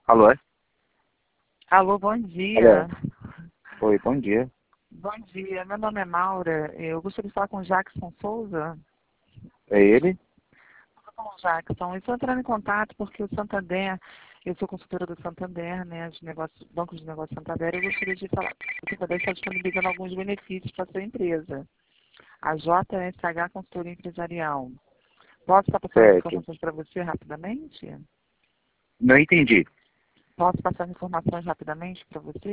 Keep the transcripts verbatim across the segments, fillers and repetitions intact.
Alô? é? Alô, bom Alô? dia. Oi, bom dia. Bom dia, meu nome é Maura. Eu gostaria de falar com o Jackson Souza. É ele? Bom, Jackson, eu estou entrando em contato porque o Santander, eu sou consultora do Santander, né, de negócios, Banco de Negócios Santander, eu gostaria de falar que o Santander está disponibilizando alguns benefícios para a sua empresa. A J S H Consultoria Empresarial. Posso estar passando as Certo. informações para você rapidamente? Não entendi. Posso passar as informações rapidamente para você?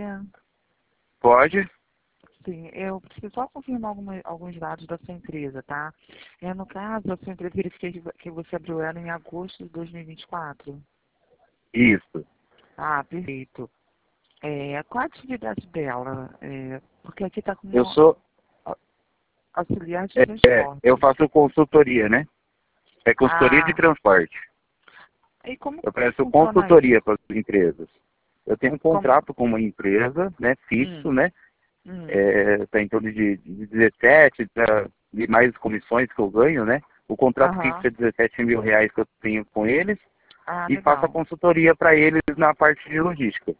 Pode? Sim, eu preciso só confirmar alguma, alguns dados da sua empresa, tá? É, no caso, a sua empresa, verifiquei que vo- que você abriu ela em agosto de dois mil e vinte e quatro. Isso. Ah, perfeito. É, qual a atividade dela? É, porque aqui está Eu como sou... a- auxiliar de É, é, eu transportes. faço consultoria, né? É consultoria de Ah, transporte. e como Eu que presto funciona isso? consultoria para as empresas. Eu tenho um Como? contrato com uma empresa, né, fixo, Hum, né? hum, É, tá em torno de, de dezessete, tá, e mais comissões que eu ganho, né? O contrato fixo aham. é dezessete mil reais que eu tenho com eles Ah, e faço a legal. consultoria para eles na parte de logística.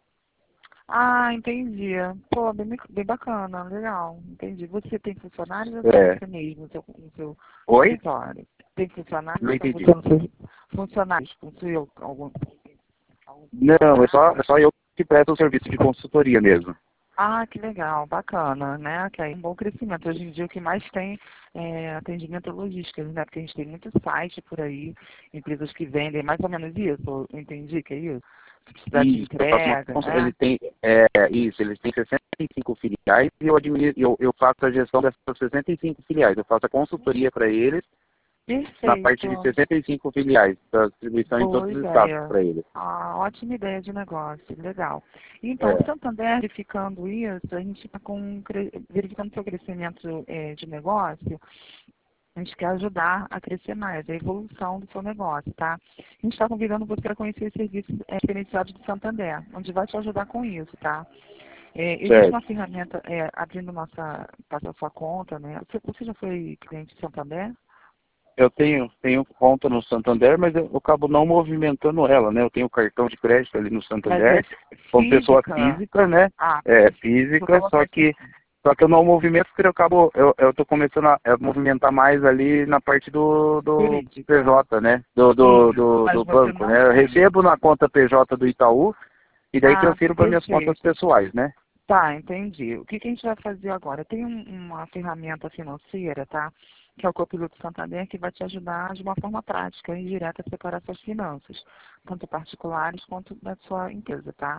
Ah, entendi. Pô, bem, bem bacana, legal. Entendi. Você tem funcionários ou só É. você mesmo no seu, no seu Oi? escritório? Tem funcionários Não ou só entendi. você no seu funcionários? Possui algum, algum Não, é só, funcionário? é só eu que presto o serviço de consultoria mesmo. Ah, que legal, bacana, né? Que aí é um bom crescimento. Hoje em dia o que mais tem é atendimento logístico, né? Porque a gente tem muito site por aí, empresas que vendem mais ou menos isso, eu entendi que é isso? Se precisar de Isso, eu faço uma, entrega, cons- né? eles têm, é, isso, eles têm sessenta e cinco filiais e eu, administro, eu, eu faço a gestão dessas sessenta e cinco filiais. Eu faço a consultoria para eles na parte de Perfeito. sessenta e cinco filiais, da distribuição em Boa todos os estados ideia. para eles. Ah, ótima ideia de negócio, legal. Então, o É, Santander, verificando isso, a gente está com, cre- verificando o seu crescimento eh, de negócio, a gente quer ajudar a crescer mais, a evolução do seu negócio, tá? A gente está convidando você para conhecer os serviços eh, diferenciados do Santander, onde vai te ajudar com isso, tá? Eh, existe uma certo. ferramenta, eh, abrindo nossa, para a sua conta, né? Você, você já foi cliente do Santander? Eu tenho, tenho conta no Santander, mas eu, eu acabo não movimentando ela, né? Eu tenho cartão de crédito ali no Mas é Santander, como pessoa física? física, né? Ah, É, vou física, colocar só aqui. que só que eu não movimento porque eu acabo, eu, eu tô começando a, a movimentar mais ali na parte do, do Jurídica. P J, né? Do, do, Isso, do, mas do você banco, não né? Eu tem. recebo na conta P J do Itaú e daí Ah, transfiro para minhas contas perfeito. pessoais, né? Tá, entendi. O que, que a gente vai fazer agora? Tem um- uma ferramenta financeira, tá? Que é o Copiloto Santander, que vai te ajudar de uma forma prática e direta a separar suas finanças, tanto particulares quanto da sua empresa, tá?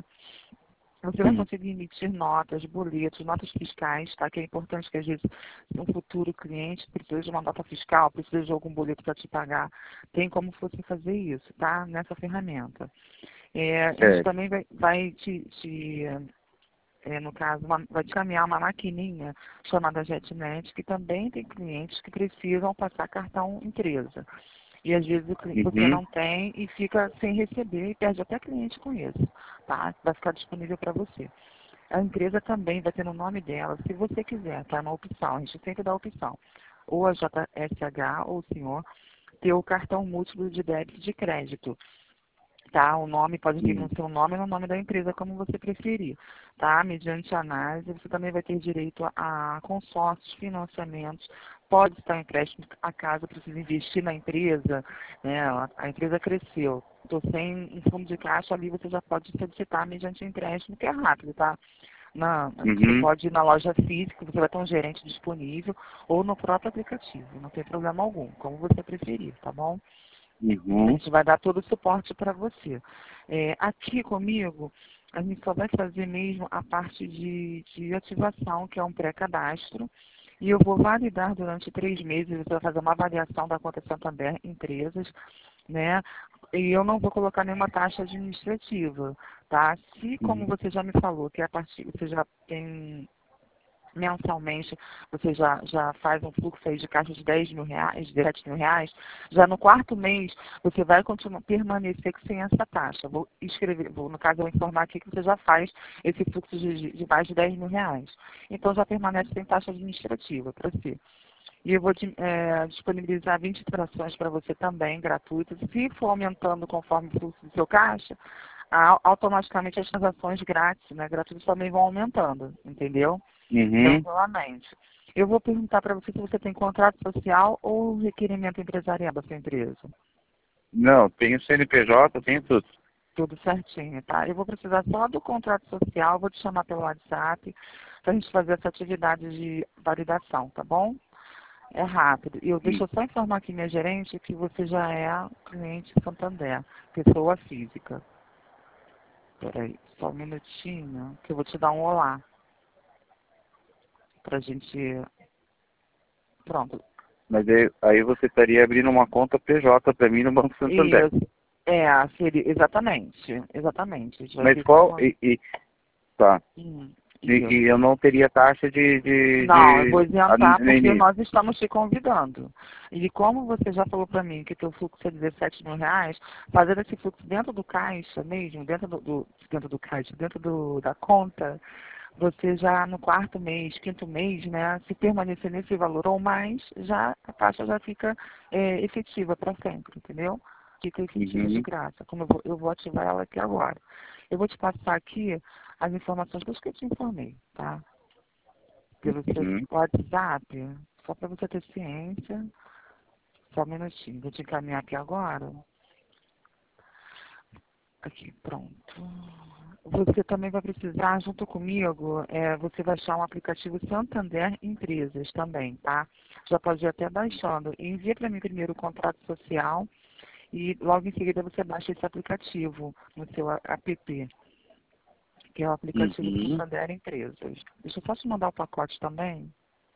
Você vai Sim. conseguir emitir notas, boletos, notas fiscais, tá? Que é importante que às vezes um futuro cliente precisa de uma nota fiscal, precisa de algum boleto para te pagar. Tem como você fazer isso, tá? Nessa ferramenta. É, a gente Certo. também vai, vai te, te, é, no caso, uma- vai te caminhar uma maquininha chamada JetNet, que também tem clientes que precisam passar cartão empresa. E às vezes o cli- você Uhum. não tem e fica sem receber e perde até cliente com isso, tá? Vai ficar disponível para você. A empresa também vai ter no nome dela, se você quiser, tá? Na opção, a gente sempre dá a opção. Ou a J S H ou o senhor ter o cartão múltiplo de débito e de crédito. Tá? O nome pode vir no Sim. seu nome ou no nome da empresa, como você preferir. Tá? Mediante análise, você também vai ter direito a, a consórcios, financiamentos, pode estar empréstimo a casa, precisa investir na empresa, né? a, a empresa cresceu. Estou sem um fundo de caixa, ali você já pode solicitar mediante empréstimo, que é rápido, tá? Na, você Uhum. pode ir na loja física, você vai ter um gerente disponível, ou no próprio aplicativo, não tem problema algum, como você preferir, tá bom? A Uhum. gente vai dar todo o suporte para você. É, aqui comigo, a gente só vai fazer mesmo a parte de, de ativação, que é um pré-cadastro, e eu vou validar durante três meses, você vai fazer uma avaliação da conta Santander Empresas, né? E eu não vou colocar nenhuma taxa administrativa, tá? Se, como Uhum. você já me falou, que a partir, você já tem mensalmente, você já, já faz um fluxo aí de caixa de dez mil reais, de sete mil reais, já no quarto mês você vai continuar, permanecer sem essa taxa. Vou escrever, vou, no caso, eu vou informar aqui que você já faz esse fluxo de, de mais de dez mil reais. Então já permanece sem taxa administrativa para você. E eu vou é, disponibilizar vinte trações para você também, gratuitas. Se for aumentando conforme o fluxo do seu caixa, a- automaticamente as transações grátis, né, gratuitas também vão aumentando, entendeu? Uhum. Tranquilamente. Eu vou perguntar para você se você tem contrato social ou requerimento empresarial da sua empresa. Não, tenho C N P J, tenho tudo. Tudo certinho, tá? Eu vou precisar só do contrato social, vou te chamar pelo WhatsApp para a gente fazer essa atividade de validação, tá bom? É rápido. E eu deixa eu só informar aqui minha gerente que você já é cliente Santander, pessoa física. Peraí, só um minutinho, que eu vou te dar um olá. Pra gente. Pronto. Mas aí, aí você estaria abrindo uma conta P J para mim no Banco Santander. Isso. É, seria, exatamente. Exatamente. A gente vai Mas ver qual... como. E, e- tá. Hum, E, isso. e eu não teria taxa de... de, Não, eu vou de a- isentar no porque início. nós estamos te convidando. E como você já falou para mim que teu fluxo é dezessete mil reais, fazendo esse fluxo dentro do caixa mesmo, dentro do, do- dentro do caixa, dentro do, da conta, você já no quarto mês, quinto mês, né, se permanecer nesse valor ou mais, já a taxa já fica é, efetiva para sempre, entendeu? Fica efetiva de Uhum. graça. Como eu vou, eu vou ativar ela aqui agora. Eu vou te passar aqui as informações que eu te informei, tá? Pelo seu Uhum. WhatsApp, só para você ter ciência. Só um minutinho, vou te encaminhar aqui agora. Aqui, pronto. Você também vai precisar, junto comigo, é, você vai achar um aplicativo Santander Empresas também, tá? Já pode ir até baixando. Envia para mim primeiro o contrato social e logo em seguida você baixa esse aplicativo no seu app, que é o aplicativo do Uhum. Santander Empresas. Deixa eu só te mandar o pacote também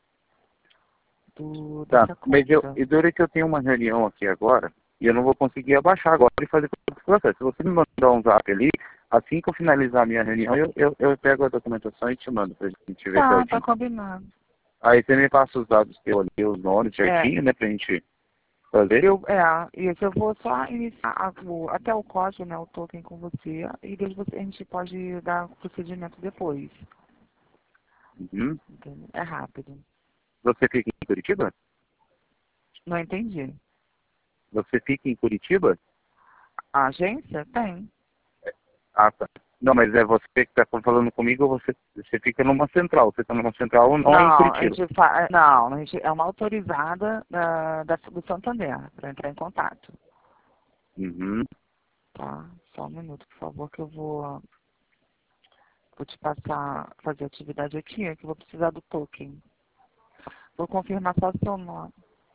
do, Tá, dessa mas eu, conta. e dura que eu tenho uma reunião aqui agora, e eu não vou conseguir abaixar agora e fazer todo esse processo. Se você me mandar um zap ali, assim que eu finalizar a minha reunião, eu, eu, eu pego a documentação e te mando pra gente ver Tá, tá certinho. combinado. Aí você me passa os dados que eu ali, os nomes É, certinho, né, pra gente fazer. eu, é, isso, eu vou só iniciar a- o- até o código, né, o token com você, e depois você, a gente pode dar procedimento depois. Uhum. Entendeu? É rápido. Você fica em Curitiba? Não entendi. Você fica em Curitiba? A agência? Tem. Ah, tá. Não, mas é você que está falando comigo ou você, você fica numa central? Você está numa central ou não é em Não, a Curitiba? gente fa... não, a gente é uma autorizada da, da, do Santander para entrar em contato. Uhum. Tá? Só um minuto, por favor, que eu vou, vou te passar, fazer a atividade aqui, que eu vou precisar do token. Vou confirmar só o seu nome.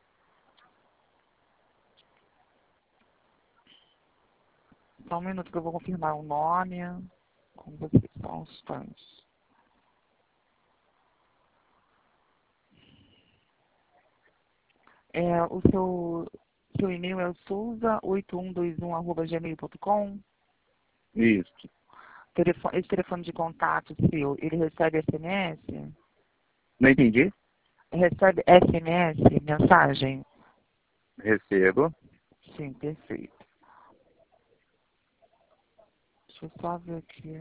Só um minuto que eu vou confirmar o nome com você, só um instante. É, o seu, seu e-mail é o souza oito um dois um arroba gmail ponto com. Isso. Telefone, esse telefone de contato seu, ele recebe S M S? Não entendi? Recebe S M S, mensagem? Recebo. Sim, perfeito. Deixa eu só ver aqui.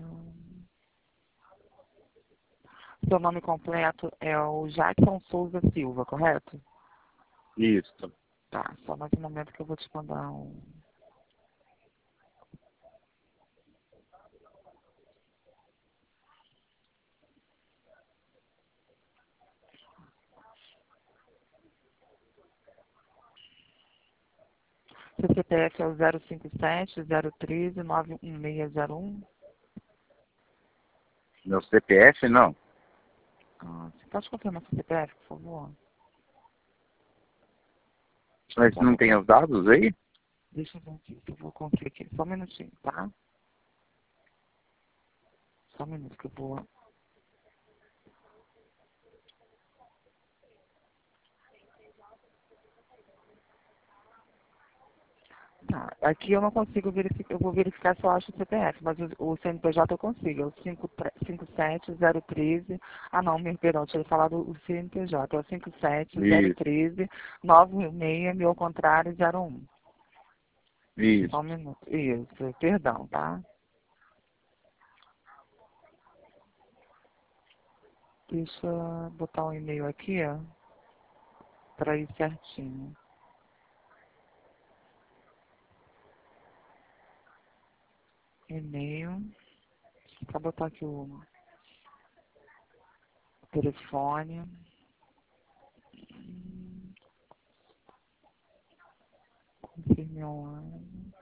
Seu nome completo é o Jackson Souza Silva, correto? Isso. Tá, só mais um momento que eu vou te mandar um. Seu C P F é o zero cinco sete, zero um três, nove um seis zero um. Meu C P F, não. Ah, você pode confirmar seu C P F, por favor? Mas Já não vou tem con- os dados aí? Deixa eu ver aqui, eu vou conferir aqui. Só um minutinho, tá? Só um minuto que eu vou. Tá, aqui eu não consigo verificar, eu vou verificar se eu acho o C P F, mas o, o C N P J eu consigo, é o cinco sete zero um três, ah não, meu, perdão, tinha falado o C N P J, é o cinco sete zero um Isso. três, nove seis, meu ao contrário, zero um. Só Isso. um minuto, isso, perdão, tá? Deixa eu botar um e-mail aqui, ó, para ir certinho. E-mail. Só botar aqui o telefone. Confirme online.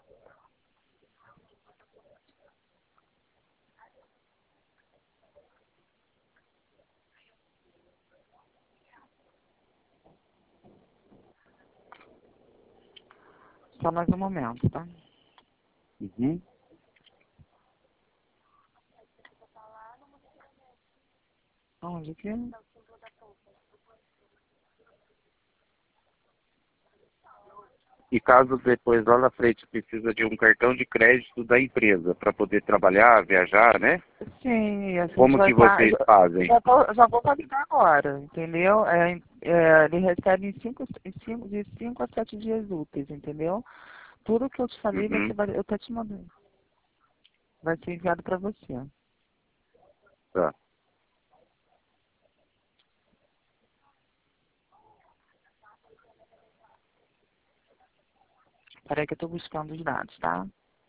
Só mais um momento, tá? Uhum. Onde que? E caso depois lá na frente precisa de um cartão de crédito da empresa para poder trabalhar, viajar, né? Sim, a gente Como vai que estar. vocês fazem? Já vou, já vou validar agora, entendeu? É, é, ele recebe em cinco, em cinco, de cinco a sete dias úteis, entendeu? Tudo que eu te falei, vai Uhum. ser, vali- eu tô te mandando. Vai ser enviado para você. Tá. Peraí que eu tô buscando os dados, tá?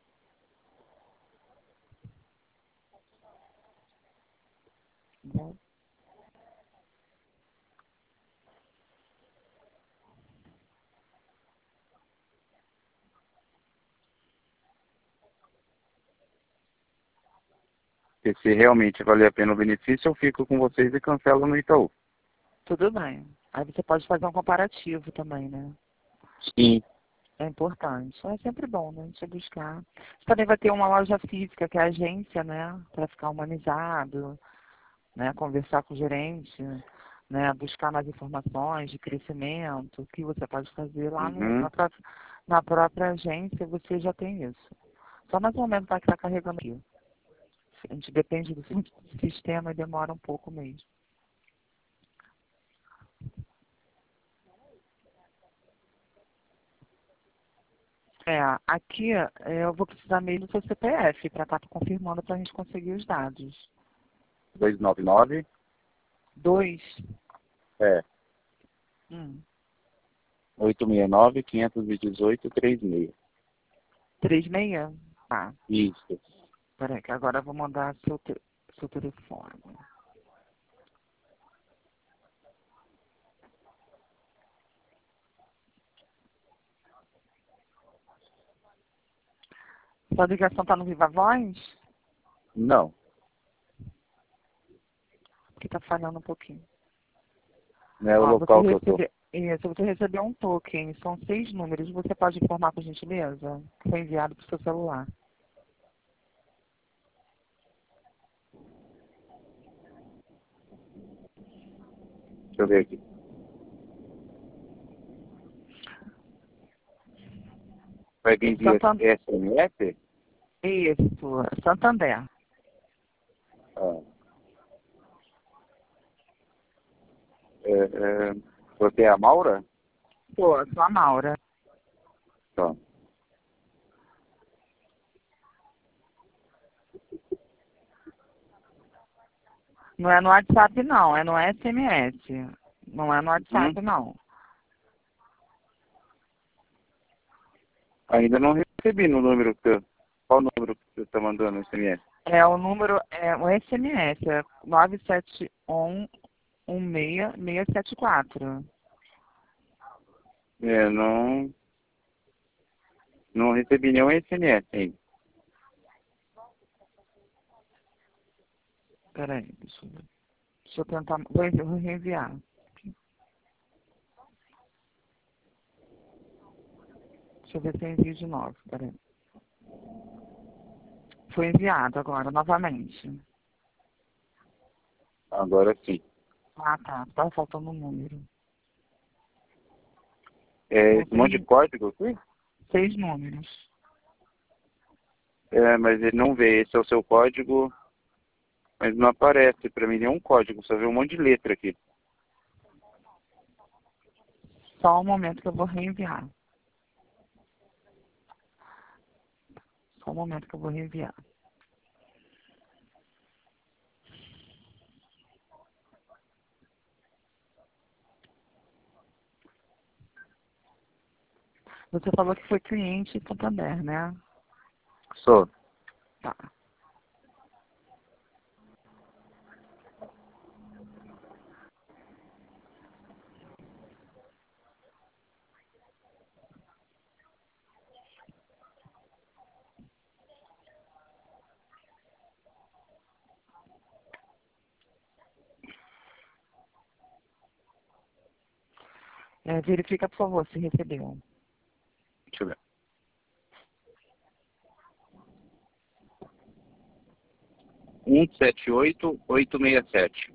Bom, Porque se realmente valer a pena o benefício, eu fico com vocês e cancelo no Itaú. tudo bem. Aí você pode fazer um comparativo também, né? Sim. É importante. É sempre bom, né? A gente buscar. Você também vai ter uma loja física, que é a agência, né? Para ficar humanizado, né? Conversar com o gerente, né? Buscar mais informações de crescimento, o que você pode fazer lá no, Uhum. na, própria, na própria agência, você já tem isso. Só mais um momento para que está carregando aqui. A gente depende do sistema e demora um pouco mesmo. É, aqui é, eu vou precisar mesmo do seu C P F para estar confirmando para a gente conseguir os dados. duzentos e noventa e nove. Dois. É. Hum. oito seis nove, cinco um oito, três seis. Três meia? Tá. Isso. Peraí, que agora eu vou mandar seu, te seu telefone. Sua ligação tá no Viva Voz? Não. Porque tá falhando um pouquinho. Não é o Ó, você local que eu tô. recebeu, isso, você recebeu um token, são seis números. Você pode informar por gentileza? Foi enviado para o seu celular. Deixa eu ver aqui. Vai vir via Santander. S M S? Isso, Santander. Ah. É, é, você é a Maura? Pô, sou a Maura. Tá. Não é no WhatsApp, não, é no S M S. Não é no Hum? WhatsApp, não. Ainda não recebi no número que eu... Qual número que você está mandando no S M S? É o número, é o S M S, é nove sete um um seis seis sete quatro. É, não... Não recebi nenhum S M S ainda. Peraí, deixa eu ver. Deixa eu tentar, vou envi- vou reenviar. Deixa eu ver se eu envio de novo, peraí. Foi enviado agora, novamente. Agora sim. Ah, tá, tá faltando um número. É, São esse monte de seis, código aqui? seis números. É, mas ele não vê. Esse é o seu código, mas não aparece para mim nenhum código. Só vê um monte de letra aqui. Só um momento que eu vou reenviar. Só um momento que eu vou reenviar. Você falou que foi cliente em Santander, né? Só. Tá. É, verifica, por favor, se recebeu. Deixa eu ver. um sete oito oito seis sete.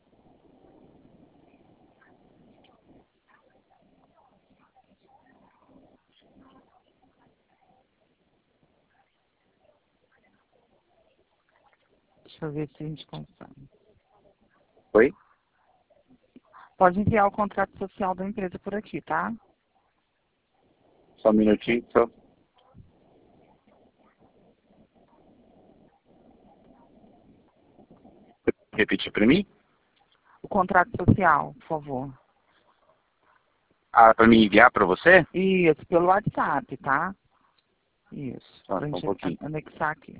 Deixa eu ver se a gente consegue. Oi? Pode enviar o contrato social da empresa por aqui, tá? Só um minutinho, só. Repetir para mim? O contrato social, por favor. Ah, para me enviar para você? Isso, pelo WhatsApp, tá? Isso, Ah, pra só um gente pouquinho. anexar aqui.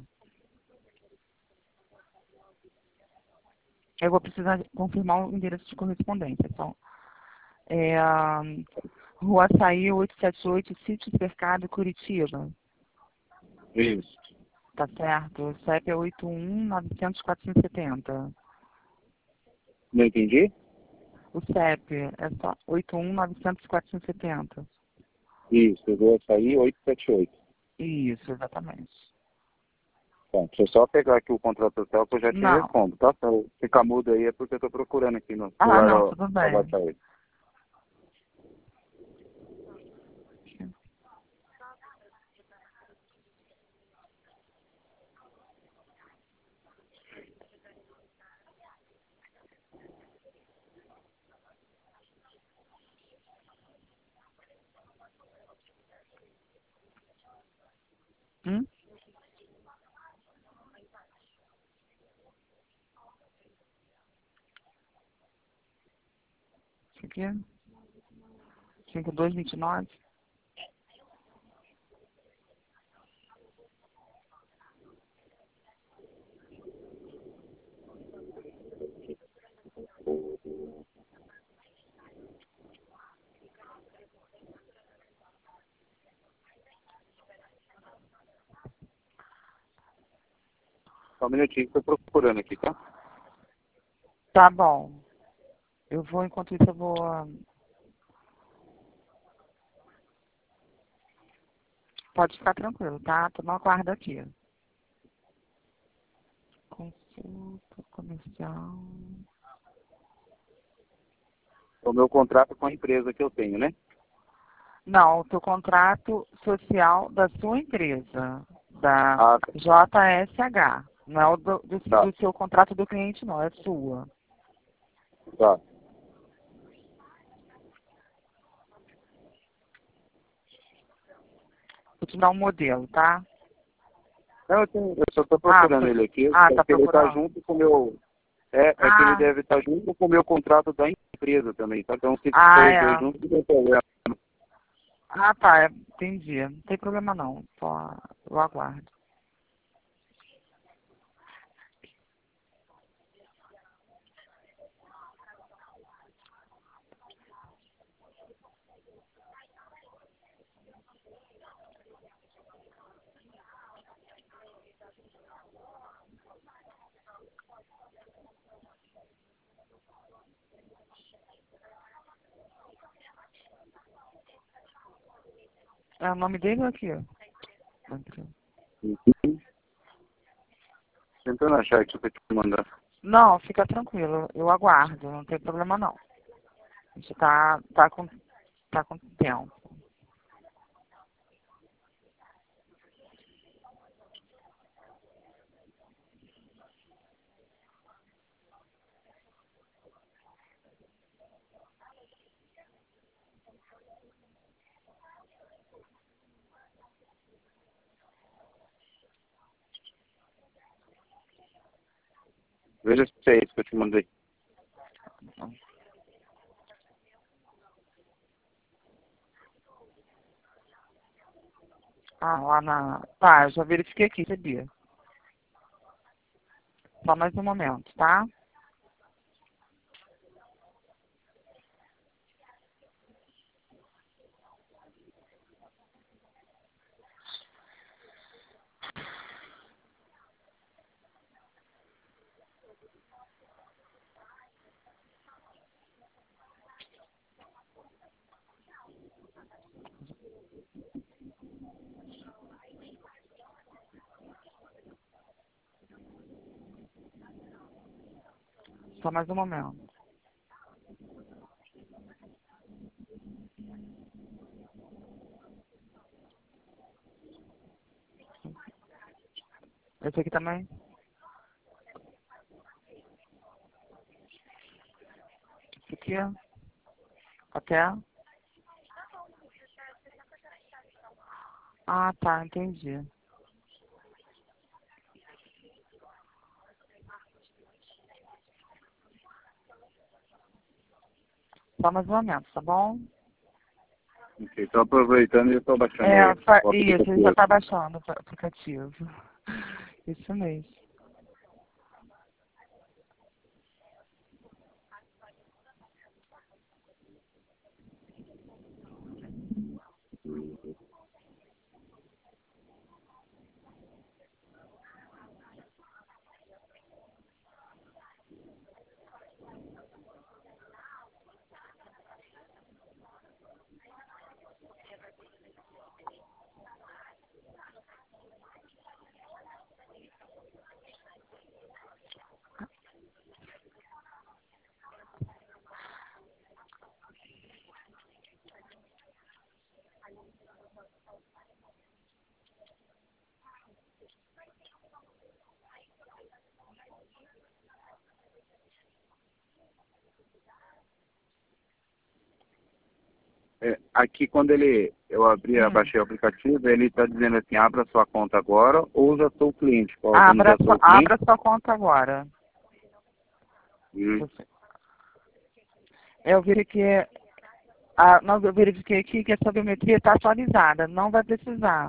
Eu vou precisar confirmar o endereço de correspondência. Então, é, a Rua Açaí oitocentos e setenta e oito, Sítio Cercado, Curitiba. Isso. Tá certo? O C E P é oito um nove zero zero quatro sete zero. Não entendi? O C E P é só oito um nove zero zero quatro sete zero. Isso, eu vou sair oito sete oito. Isso, exatamente. Bom, deixa eu só pegar aqui o contrato social que eu já te Não. respondo, tá? Se eu ficar mudo aí é porque eu tô procurando aqui no Ah, celular não, ó, tudo pra bem. baixar ele. Hum? Isso aqui é cinco dois dois nove. Só um minutinho que eu tô procurando aqui, tá? Tá bom. Eu vou, enquanto isso, eu vou... ah, Pode ficar tranquilo, tá? Tô no aguardo aqui. Consulta comercial... O meu contrato com a empresa que eu tenho, né? Não, o teu contrato social da sua empresa, da Ah, tá. J S H. Não é o do, do, Tá, do seu contrato do cliente, não, é sua. tá. Vou te dar um modelo, tá? Não, eu, tenho, eu só tô Ah, procurando tá, ele aqui, ah, tá porque ele tá procurando? junto com o meu... É, é que ele Ah, deve estar junto com o meu contrato da empresa também, tá? Então se ah, for os dois é. juntos, não tem problema. Ah, tá, é, entendi. Não tem problema não, só eu aguardo. É o nome dele ou aqui? Ó? Uhum. Tentando achar aqui pra te mandar. Não, fica tranquilo, eu aguardo, não tem problema não. A gente tá, tá com, tá com tempo. Veja se é isso que eu te mandei. Ah, lá na... Tá, eu já verifiquei aqui, sabia? Só mais um momento, tá? Só mais um momento. Esse aqui também? Esse aqui? Até? Ah, tá, entendi. Só mais um momento, tá bom? Ok, estou aproveitando e estou baixando É, o fa- o isso, ele já aplicativo. está baixando o aplicativo. Isso mesmo. É, aqui quando ele, eu abri, Hum. abaixei o aplicativo, ele está dizendo assim, abra sua conta agora ou já sou cliente. Colocando Abra, já sua- sou cliente. abra sua conta agora. Hum. Você- Eu verifiquei, ah, não, eu verifiquei aqui que a sua biometria está atualizada. Não vai precisar.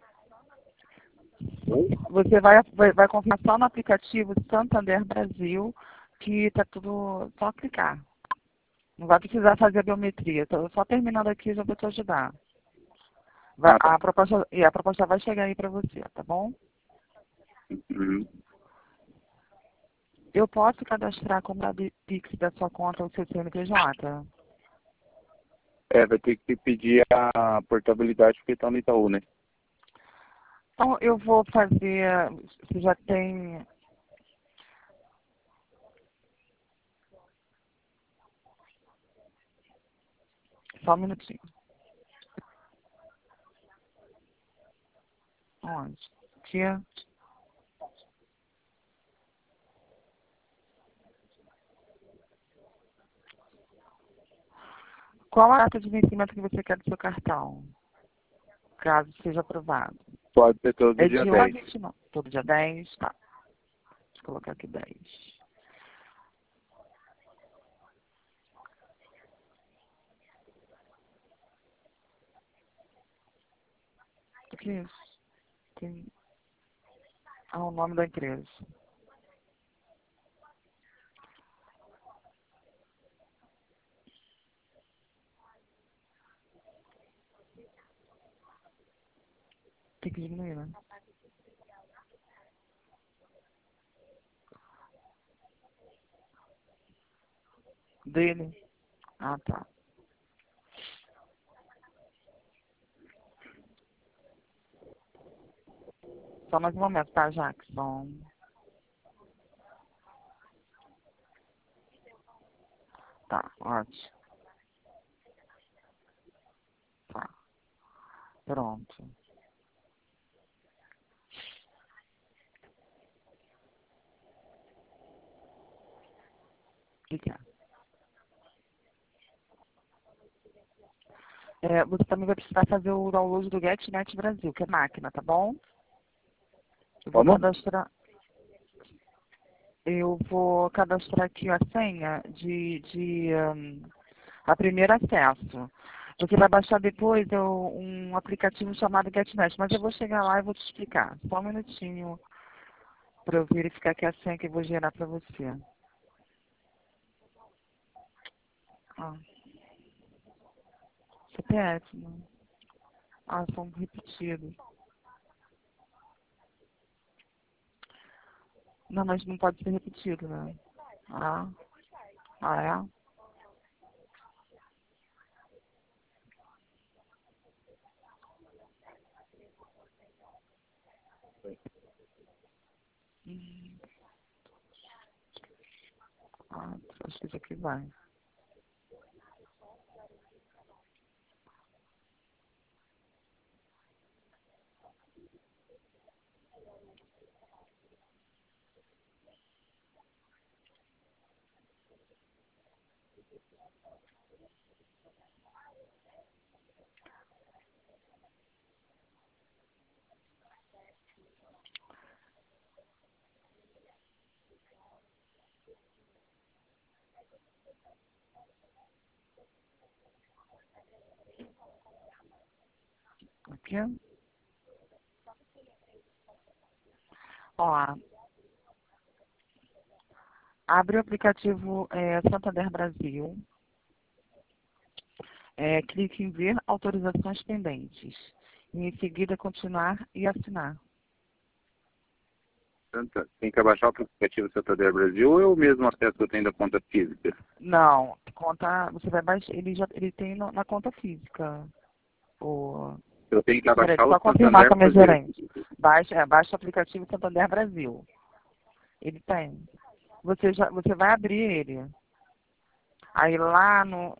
Você vai, vai, vai confiar só no aplicativo Santander Brasil, que está tudo, só clicar. Não vai precisar fazer a biometria. Tô só terminando aqui, já vou te ajudar. Vai- Ah, tá. a, proposta, e a proposta vai chegar aí para você, tá bom? Hum. Eu posso cadastrar como Pix da sua conta o seu C N P J? É, vai ter que pedir a portabilidade porque está no Itaú, né? Então, eu vou fazer, você já tem... Só um minutinho. Onde? Aqui. Qual a data de vencimento que você quer do seu cartão? Caso seja aprovado. Pode ser todo É dia de um a dez. vinte e nove. Todo dia dez? Tá. Deixa eu colocar aqui dez. O que é isso? Tem... Ah, o nome da empresa. Tem que diminuir, né? Dele? Ah, tá. Só mais um momento, tá, Jackson? Tá, ótimo. Tá, pronto. O que que é? É, você também vai precisar fazer o download do GetNet Brasil, que é máquina, tá bom? Eu vou Como? cadastrar, eu vou cadastrar aqui a senha de, de um, a primeiro acesso. Você vai baixar depois eu, um aplicativo chamado GetNet, mas eu vou chegar lá e vou te explicar. Só um minutinho. Para eu verificar que é a senha que eu vou gerar para você. Ah, C P F, né? Ah, são repetidos. Não, mas não pode ser repetido, né? Ah, ah é? Hum, ah, acho que isso aqui vai. Aqui. Ó, abre o aplicativo é, Santander Brasil. É, clique em ver autorizações pendentes. E em seguida, continuar e assinar. Tem que abaixar o aplicativo Santander Brasil ou é o mesmo acesso que eu tenho da conta física? Não, conta, você vai baixar, ele já ele tem no- na conta física. O, Eu tenho que peraí, abaixar o só confirmar Santander com a minha Brasil. gerente. Baixa, é, baixa o aplicativo Santander Brasil. Ele tem. Você, já, você vai abrir ele. Aí lá no.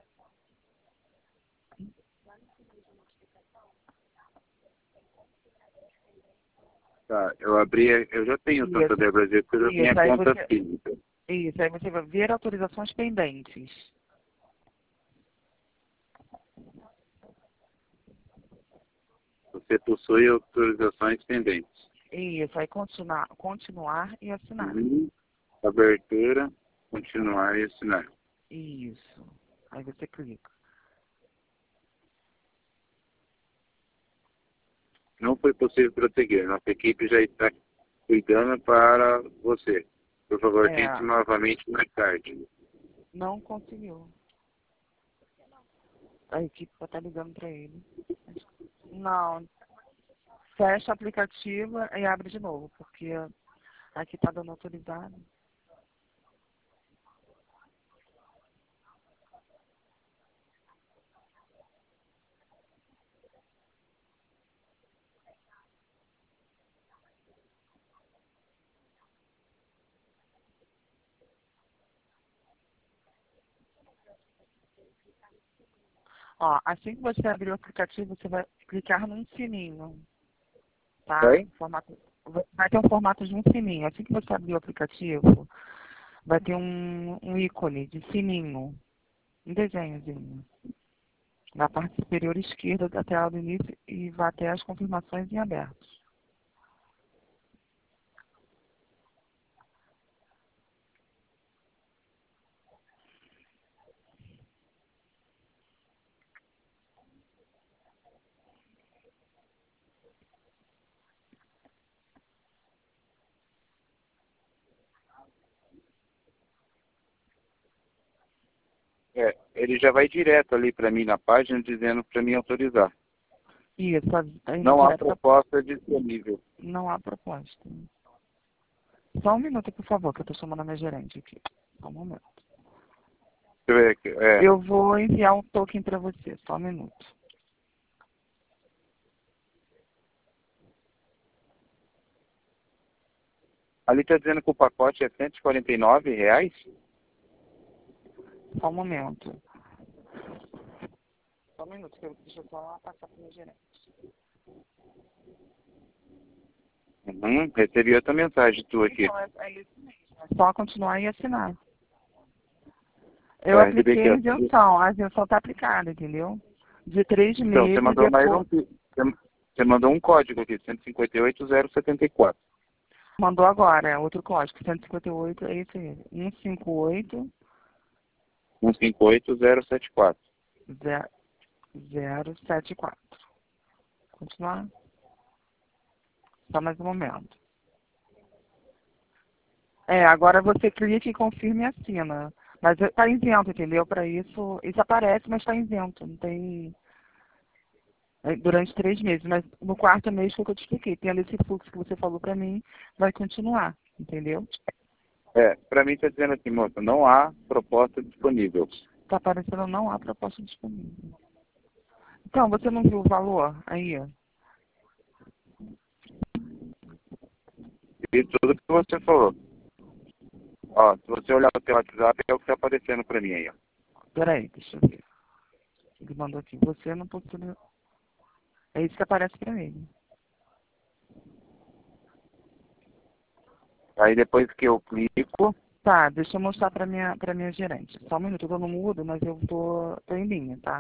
Tá, eu abri, eu já tenho o Isso, Santander Brasil, porque eu já tenho isso, a aí conta você. física. Isso, aí você vai ver autorizações pendentes. Você possui autorizações pendentes. Isso, aí continuar, continuar e assinar. Uhum. Abertura, continuar e assinar. Isso. Aí você clica. Não foi possível prosseguir. Nossa equipe já está cuidando para você. Por favor, tente É, novamente mais tarde. não conseguiu. A equipe vai estar ligando para ele. Não, fecha o aplicativo e abre de novo, porque aqui está dando autorizado. Ó, assim que você abrir o aplicativo, você vai clicar num sininho, tá? Oi? Formato, vai ter um formato de um sininho. Assim que você abrir o aplicativo, vai ter um, um ícone de sininho, um desenhozinho, na parte superior esquerda da tela do início e vai até as confirmações em aberto. É, ele já vai direto ali para mim na página dizendo para mim autorizar. Isso, aí no Não há direto da... proposta disponível. Não há proposta. Só um minuto, por favor, que eu estou chamando a minha gerente aqui. Só um momento. Deixa eu ver aqui. É, Eu vou enviar um token para você, só um minuto. ali está dizendo que o pacote é cento e quarenta e nove reais. Só um momento. Só um minuto, que eu, deixa eu só passar para a minha gerente. Uhum, recebi outra mensagem tua aqui. Então, é, é isso mesmo. É só continuar e assinar. Eu É, recebi apliquei aqui, a ó. isenção. A isenção está aplicada, entendeu? De três Então, você meses mandou mais um. depois. Você você mandou um código aqui, cento e cinquenta e oito zero setenta e quatro. Mandou agora, é outro código, cento e cinquenta e oito, é esse aí. cento e cinquenta e oito, cento e cinquenta e oito zero setenta e quatro. zero sete quatro. Continuar? Só mais um momento. É, agora você clica e confirma e assina. Mas está isento, entendeu? Para isso, isso aparece, mas está isento. Não tem. É, durante três meses. Mas no quarto mês foi o que eu te expliquei. Tendo esse fluxo que você falou para mim, vai continuar, entendeu? É, para mim está dizendo assim, moça, não há proposta disponível. Está aparecendo não há proposta disponível. Então, você não viu o valor aí? E tudo que você falou. Ó, se você olhar o teu WhatsApp, é o que está aparecendo para mim aí, ó. Peraí, deixa eu ver. Ele mandou aqui. Você não possui. É isso que aparece para ele. Aí depois que eu clico, Tá, deixa eu mostrar para minha, para minha gerente. Só um minuto, eu não mudo, mas eu tô, tô em linha, tá?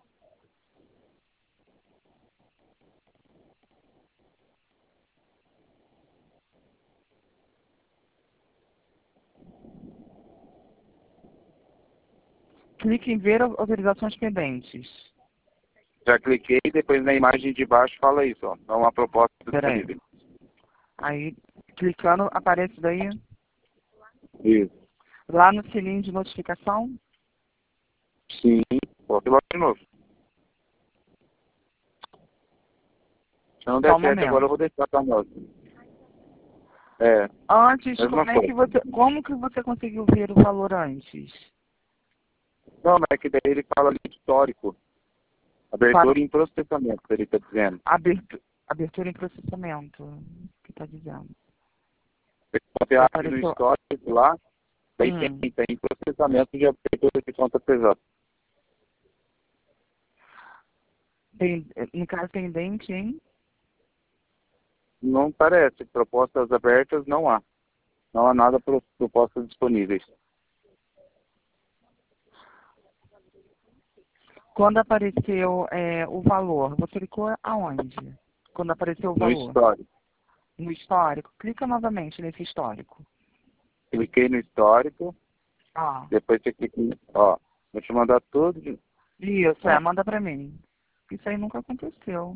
Clique em ver autorizações pendentes. já cliquei, depois na imagem de baixo fala isso, ó. Não há proposta Peraí. disponível. Aí, clicando, aparece daí. Isso. Lá no sininho de notificação. Sim. Pode lá de novo. Se não Só der um certo, agora eu momento. vou deixar pra nós. É, Antes, mesma como é que coisa. você, como que você conseguiu ver o valor antes? Não, mas é que daí ele fala ali histórico. Para Abertura em processamento, ele está dizendo. abertura, abertura em processamento. O que está dizendo? Você Já abre no apareceu. histórico lá, daí Hum, tem, tem processamento de abertura de conta pesada. tem, no caso, pendente, hein? Não parece. Propostas abertas não há. Não há nada para propostas disponíveis. Quando apareceu é, o valor, você clicou aonde? Quando apareceu o No valor? histórico. No histórico? Clica novamente nesse histórico. Cliquei no histórico, Ó, depois você clica em... Ó, vou te mandar tudo. de- isso, é, Ó, manda pra mim. Isso aí nunca aconteceu.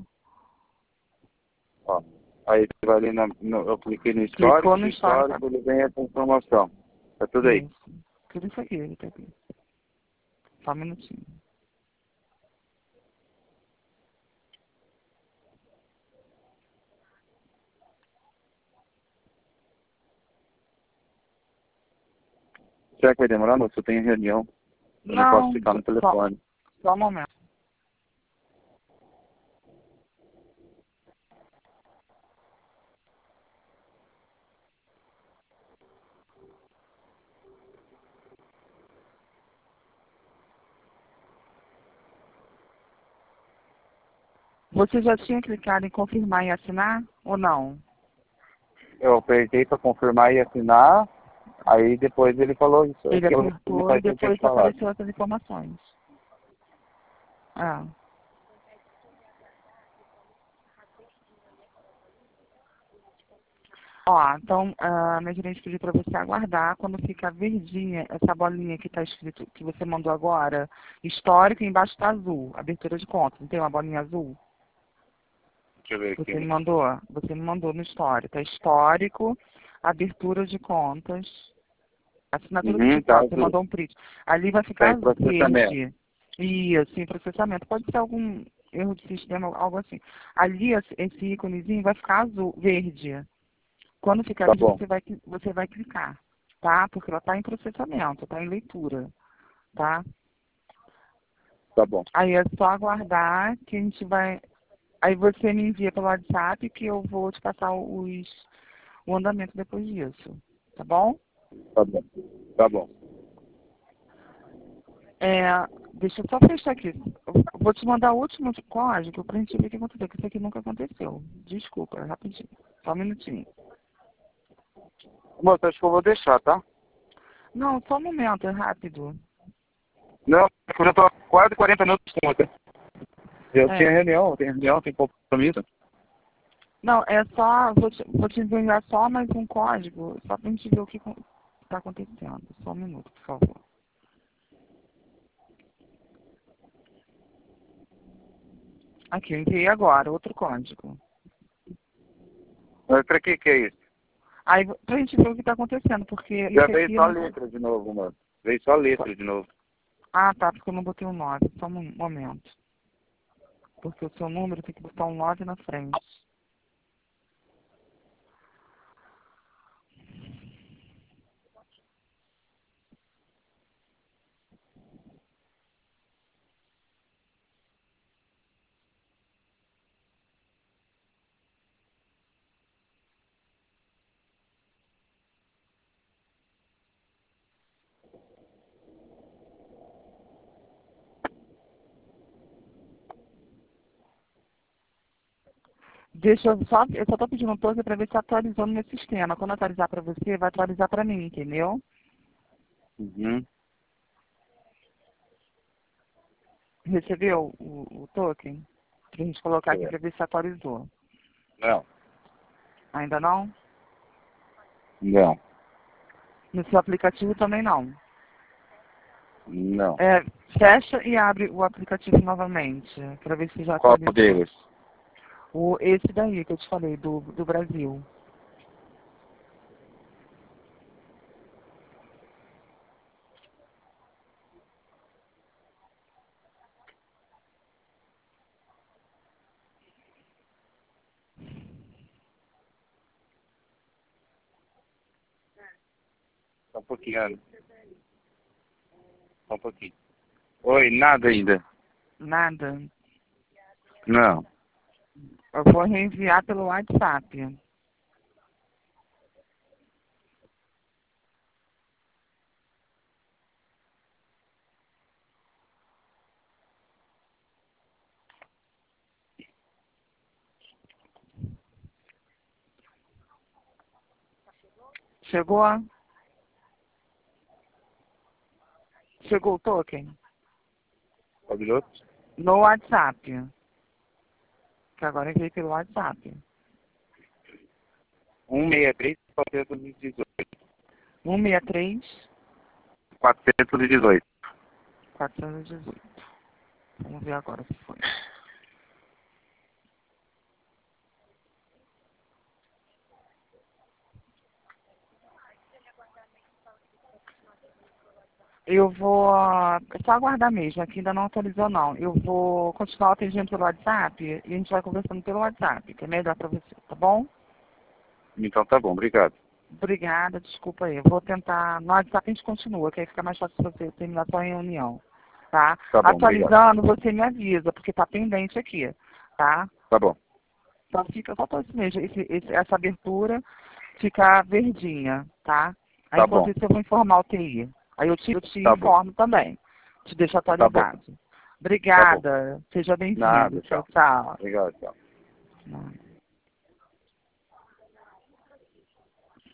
ó. Aí você vai ali na... No, eu cliquei no Clicou histórico, no do histórico. histórico ele vem essa informação. Tá tudo aí. Isso. Tudo isso aqui, ele tá aqui. Só um minutinho. Será que vai demorar? Não, se eu tenho reunião, eu não posso Não, ficar no só, telefone. só um momento. Você já tinha clicado em confirmar e assinar ou não? Eu apertei para confirmar e assinar, aí depois ele falou isso. Ele Aquilo que apertou e eu tinha depois te falado. apareceu essas informações. Ah. Ó, então, a minha gerente pediu para você aguardar quando fica verdinha, essa bolinha que está escrito, que você mandou agora, histórico, e embaixo está azul, abertura de conta. Não tem uma bolinha azul? Deixa eu ver aqui. Você me mandou, você me mandou no histórico. É histórico, abertura de contas, assinatura Uhum, digital, tá você azul. mandou um print. Ali vai Tá ficar em processamento. verde. Isso, em processamento. Pode ser algum erro de sistema, algo assim. Ali, esse esse íconezinho vai ficar azul, verde. Quando ficar Tá verde, bom, você vai, você vai clicar, tá? Porque ela está em processamento, está em leitura, tá? tá bom. Aí é só aguardar que a gente vai... Aí você me envia pelo WhatsApp que eu vou te passar os, o andamento depois disso, tá bom? Tá bom. Tá bom. É, deixa eu só fechar aqui. Eu vou te mandar o último código pra gente ver o que aconteceu, que isso aqui nunca aconteceu. Desculpa, rapidinho. Só um minutinho. Moça, acho que eu vou deixar, tá? Não, só um momento, é rápido. Não, eu já tô quase quarenta minutos com você. Eu É. tinha reunião, tem reunião, tem compromisso. Não, é só, vou te, vou te enviar só mais um código, só pra gente ver o que está acontecendo. Só um minuto, por favor. Aqui, eu enviei agora, outro código. Mas pra que que é isso? Aí, pra gente ver o que está acontecendo, porque... Já esse veio aqui só não- letra de novo, mano. Veio só letra de novo. Ah, tá, porque eu não botei um nove. Só um momento. Porque o seu número tem que botar um nove na frente. Deixa eu só... Eu só tô pedindo um toque para ver se atualizou no meu sistema. Quando atualizar para você, vai atualizar para mim, entendeu? Uhum. Recebeu o, o token? Pra gente colocar aqui É. para ver se atualizou. Não, Ainda não? não, No seu aplicativo também não. não. É, fecha e abre o aplicativo novamente, para ver se já Qual atualizou. deles? O, esse daí que eu te falei, do, do Brasil. Só um pouquinho, Ana. Só um pouquinho. Oi, nada ainda. Nada. Não. Eu vou reenviar pelo WhatsApp. Chegou? Chegou o token? Qual minuto? No WhatsApp. Que agora eu enviei pelo WhatsApp. um seis três, quatrocentos e dezoito. um seis três, quatrocentos e dezoito. quatrocentos e dezoito. Vamos ver agora se foi. Eu vou... É só aguardar mesmo, aqui ainda não atualizou não. Eu vou continuar atendendo pelo WhatsApp e a gente vai conversando pelo WhatsApp, que é melhor para você, tá bom? Então tá bom, obrigado. Obrigada, desculpa aí. Eu vou tentar... No WhatsApp a gente continua, que aí fica mais fácil você terminar sua reunião, tá? Tá bom, Atualizando, você me avisa, porque tá pendente aqui, tá? Tá bom. Só fica, só por isso mesmo, esse, esse, essa abertura fica verdinha, tá? Aí, Tá enquanto bom. isso, eu vou informar o T I. Aí eu te, eu te Tá bom. informo também. Te deixo Tá bom. atualizado. Obrigada. Seja bem-vindo. Nada, Tchau, tchau. tchau. Obrigado, tchau.